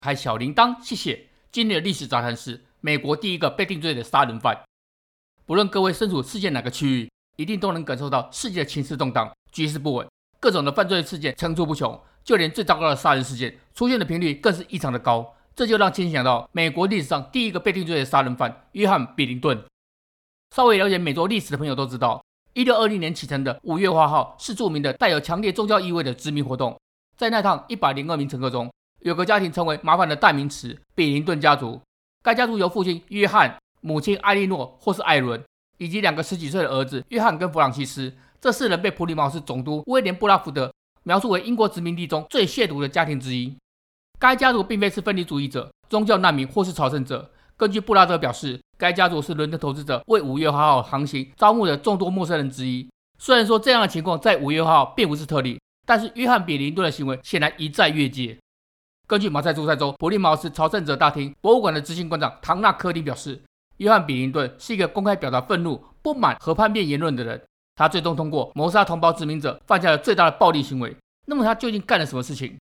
开小铃铛，谢谢。今天的历史杂谈是美国第一个被定罪的杀人犯。不论各位身处世界哪个区域，一定都能感受到世界的情势动荡，局势不稳，各种的犯罪事件层出不穷，就连最糟糕的杀人事件出现的频率更是异常的高。这就让亲想到美国历史上第一个被定罪的杀人犯约翰·比林顿。稍微了解美洲历史的朋友都知道，1620年启程的5月花号是著名的带有强烈宗教意味的殖民活动。在那趟102名乘客中，有个家庭成为麻烦的代名词——比林顿家族。该家族由父亲约翰、母亲艾莉诺或是艾伦，以及2个10几岁的儿子约翰跟弗朗西斯。这4人被普利茅斯总督威廉·布拉福德描述为英国殖民地中最亵渎的家庭之一。该家族并非是分离主义者、宗教难民或是朝圣者。根据布拉德表示，该家族是伦敦投资者为5月花号航行招募的众多陌生人之一。虽然说这样的情况在5月花号并不是特例，但是约翰·比林顿的行为显然一再越界。根据马赛诸塞州普利茅斯朝圣者大厅博物馆的执行馆长唐纳科丁表示，约翰·比林顿是一个公开表达愤怒、不满和叛变言论的人。他最终通过谋杀同胞殖民者犯下了最大的暴力行为。那么他究竟干了什么事情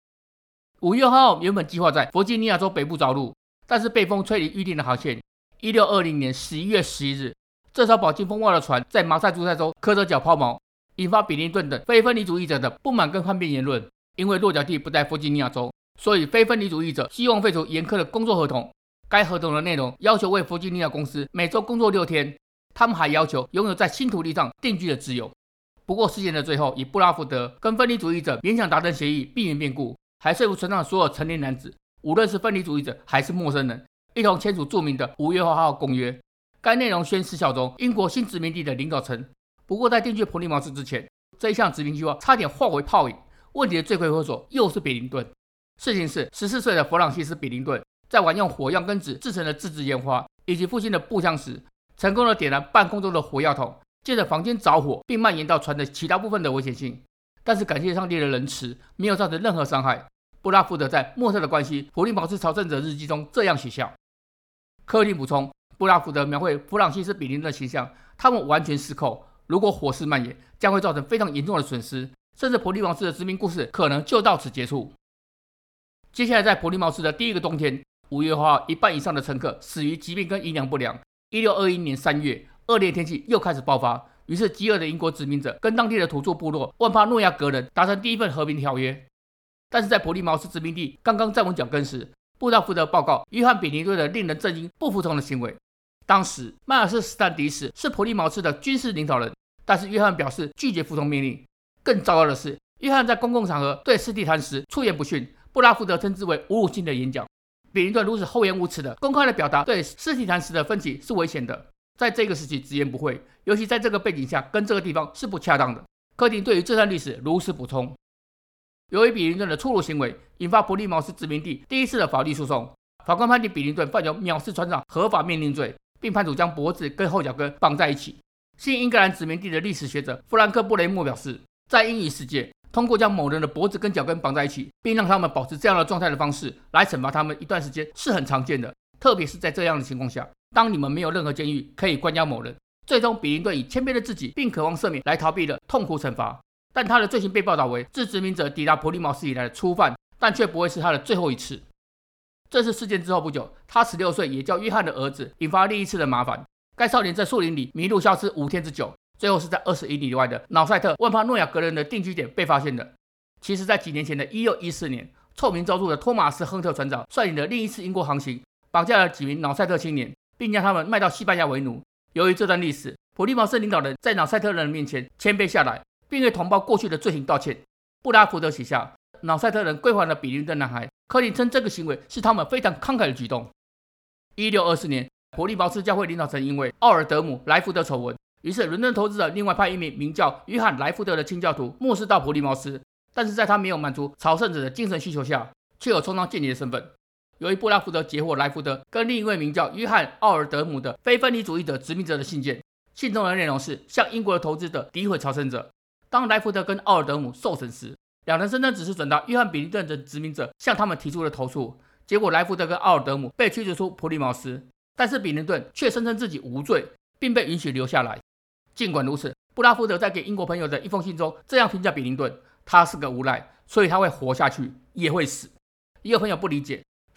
？5月号原本计划在弗吉尼亚州北部着陆，但是被风吹离预定的航线。1620年11月11日，这艘饱经风暴的船在马赛诸塞州科德角抛锚，引发比林顿等非分离主义者的不满跟叛变言论。因为落脚地不在弗吉尼亚州，所以非分离主义者希望废除严苛的工作合同。该合同的内容要求为弗吉尼亚公司每周工作6天，他们还要求拥有在新土地上定居的自由。不过事件的最后，以布拉福德跟分离主义者勉强达成协议，避免变故，还说服船上所有成年男子，无论是分离主义者还是陌生人，一同签署著名的5月花号公约。该内容宣示效忠英国新殖民地的领导层。不过在定居普利茅斯之前，这一项殖民计划差点化为泡影。问题的罪魁祸首又是比林顿。事情是14岁的弗朗西斯·比林顿在玩用火药跟纸制成的自制烟花以及父亲的步枪时，成功的点燃半空中的火药桶，借着房间着火，并蔓延到船的其他部分的危险性。但是感谢上帝的仁慈，没有造成任何伤害。布拉福德在《莫特的关系：普利茅斯朝圣者日记》中这样写下。科林补充，布拉福德描绘弗朗西斯·比林顿的形象，他们完全失控。如果火势蔓延，将会造成非常严重的损失，甚至普利茅斯的殖民故事可能就到此结束。接下来在普利茅斯的第一个冬天，5月花号一半以上的乘客死于疾病跟营养不良。1621年3月，恶劣天气又开始爆发，于是饥饿的英国殖民者跟当地的土著部落万帕诺亚格人达成第一份和平条约。但是在普利茅斯殖民地刚刚站稳脚跟时，布拉福德报告约翰·比林顿的令人震惊、不服从的行为。当时迈尔斯·斯坦迪斯是普利茅斯的军事领导人，但是约翰表示拒绝服从命令。更糟糕的是，约翰在公共场合对斯蒂坦时出言不逊，布拉福德称之为侮辱性的演讲。比林顿如此厚颜无耻的公开的表达对斯蒂坦时的分歧是危险的，在这个时期直言不讳，尤其在这个背景下跟这个地方是不恰当的。科廷对于这段历史如实补充。由于比林顿的粗鲁行为，引发普利茅斯殖民地第一次的法律诉讼。法官判定比林顿犯有藐视船长合法命令罪，并判处将脖子跟后脚跟绑在一起。新英格兰殖民地的历史学者弗兰克·布雷默表示，在英语世界，通过将某人的脖子跟脚跟绑在一起，并让他们保持这样的状态的方式来惩罚他们一段时间是很常见的，特别是在这样的情况下，当你们没有任何监狱可以关押某人。最终比林顿以谦卑的自己并渴望赦免来逃避了痛苦惩罚，但他的罪行被报道为自殖民者抵达普利茅斯以来的初犯，但却不会是他的最后一次。这次事件之后不久，他16岁也叫约翰的儿子引发另一次的麻烦。该少年在树林里迷路消失5天之久，最后是在20英里外的瑙塞特万帕诺亚格人的定居点被发现的。其实在几年前的1614年，臭名昭著的托马斯·亨特船长率领了另一次英国航行，绑架了几名瑙塞特青年，并将他们卖到西班牙为奴。由于这段历史，普利茅斯领导人在瑙塞特人面前谦卑下来，并为同胞过去的罪行道歉。布拉福德写下，瑙塞特人归还了比林顿男孩。科林称这个行为是他们非常慷慨的举动。1624年，普利茅斯教会领导层因为奥尔德姆莱福德丑闻，于是伦敦投资者另外派一名名叫约翰莱福德的清教徒牧师到普利茅斯，但是在他没有满足朝圣者的精神需求下，却有充当间谍的身份。由于布拉福德截获莱福德跟另一位名叫约翰奥尔德姆的非分离主义者殖民者的信件，信中的内容是向英国的投资者诋毁朝圣者。当莱福德跟奥尔德姆受审时，两人声称只是转达约翰比林顿等殖民者向他们提出的投诉，结果莱福德跟奥尔德姆被驱逐出普利茅斯，但是比林顿却声称自己无罪，并被允许留下来。尽管如此，布拉福德在给英国朋友的一封信中这样评价比林顿：他是个无赖，所以他会活下去，也会死。也有朋友不理解，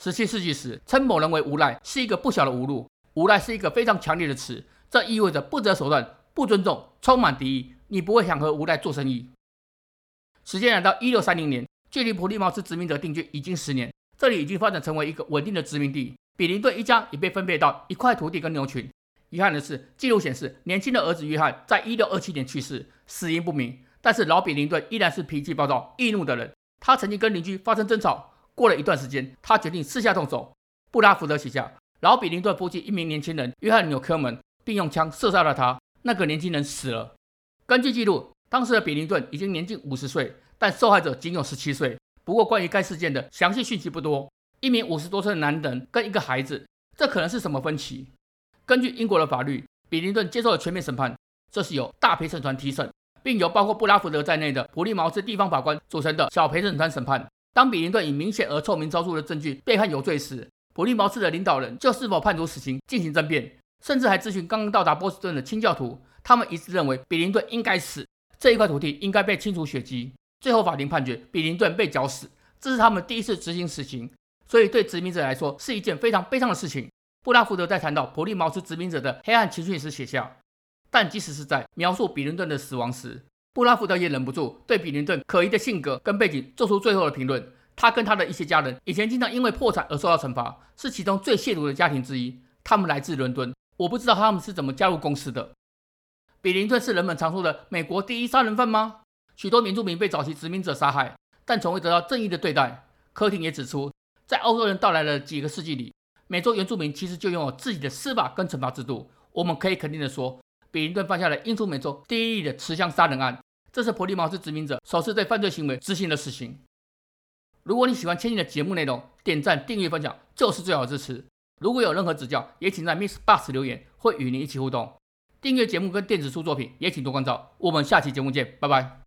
17世纪时，称某人为无赖是一个不小的侮辱。无赖是一个非常强烈的词，这意味着不择手段、不尊重、充满敌意。你不会想和无赖做生意。时间来到1630年，距离普利茅斯殖民者定居已经10年，这里已经发展成为一个稳定的殖民地。比林顿一家已被分配到一块土地跟牛群。遗憾的是，记录显示年轻的儿子约翰在1627年去世，死因不明。但是老比林顿依然是脾气暴躁、易怒的人。他曾经跟邻居发生争吵，过了一段时间，他决定私下动手。布拉福德旗下，老比林顿夫妻一名年轻人约翰纽科门，并用枪射杀了他。那个年轻人死了。根据记录，当时的比林顿已经年近50岁，但受害者仅有17岁。不过关于该事件的详细讯息不多。一名50多岁的男人跟一个孩子，这可能是什么分歧？根据英国的法律，比林顿接受了全面审判，这是由大陪审团提审，并由包括布拉福德在内的普利茅斯地方法官组成的小陪审团审判。当比林顿以明显而臭名昭著的证据被判有罪时，普利茅斯的领导人就是否判处死刑进行争辩，甚至还咨询刚刚到达波士顿的清教徒，他们一致认为比林顿应该死，这一块土地应该被清除血迹。最后法庭判决比林顿被绞死，这是他们第一次执行死刑，所以对殖民者来说是一件非常悲伤的事情。布拉福德在谈到普利茅斯殖民者的黑暗情绪时写下，但即使是在描述比林顿的死亡时，布拉福德也忍不住对比林顿可疑的性格跟背景做出最后的评论。他跟他的一些家人以前经常因为破产而受到惩罚，是其中最亵渎的家庭之一。他们来自伦敦，我不知道他们是怎么加入公司的。比林顿是人们常说的美国第一杀人犯吗？许多原住民被早期殖民者杀害，但从未得到正义的对待。科廷也指出，在欧洲人到来的几个世纪里，美洲原住民其实就拥有自己的司法跟惩罚制度。我们可以肯定的说，比林顿犯下了英属美洲第一例的持枪杀人案，这是普利茅斯殖民者首次对犯罪行为执行的死刑。如果你喜欢千金的节目内容，点赞、订阅、分享就是最好的支持。如果有任何指教，也请在 MixerBox 留言，会与您一起互动。订阅节目跟电子书作品也请多关照。我们下期节目见，拜拜。